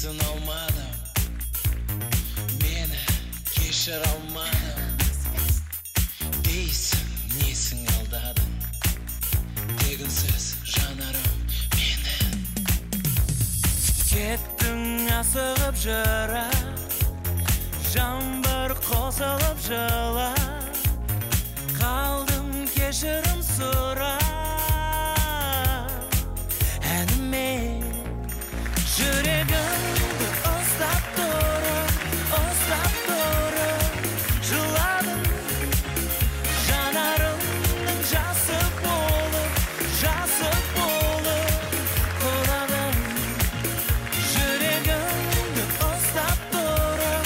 Sınalmadım, meni kechir almadım. Deysin, nesin aldadın? Teginsiz жанарым meni. Kettin asығып жыра, жаңбыр қосылып жыла. Қалдым кешірім сұрап, әніме жүрегімді ұстап тұрып жыладым. Жанарымның жасы болып құладым. Жүрегімді ұстап тұрып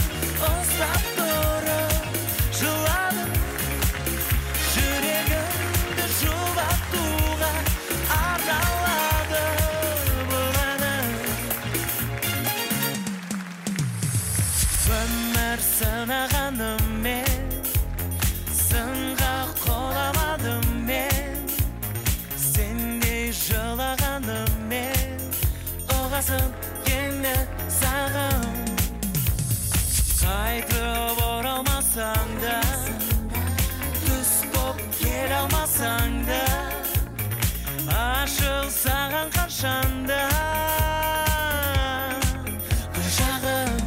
жыладым. Жүрегімді жұбатуға арналады бұл әнім. Өмір сынағаныммен, сынға қоламадым мен. Сендей жылағаныммен, ұғасым енді сағым. Қайтып оралмасаң да, түс боп келе алмасаң да, ашық саған қашанда гүл жағым.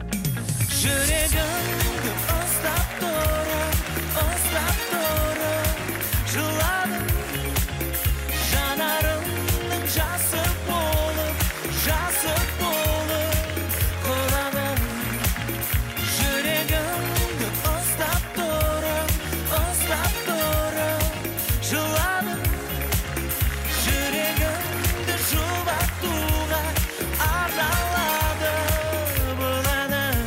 Жүрегімді ұстап тұрып жыладым. Жанарымның жасы болып құладым. Жүрегімді ұстап тұрып жыладым. Жүрегімді жұбатуға арналады бұл әнім.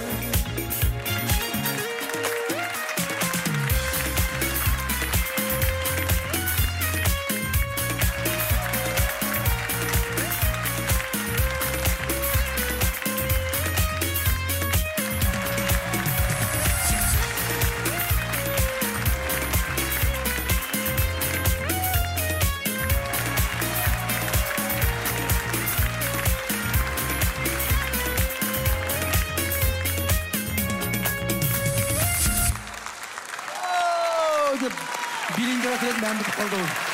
Деп билинге батырып мәңгі қолдау.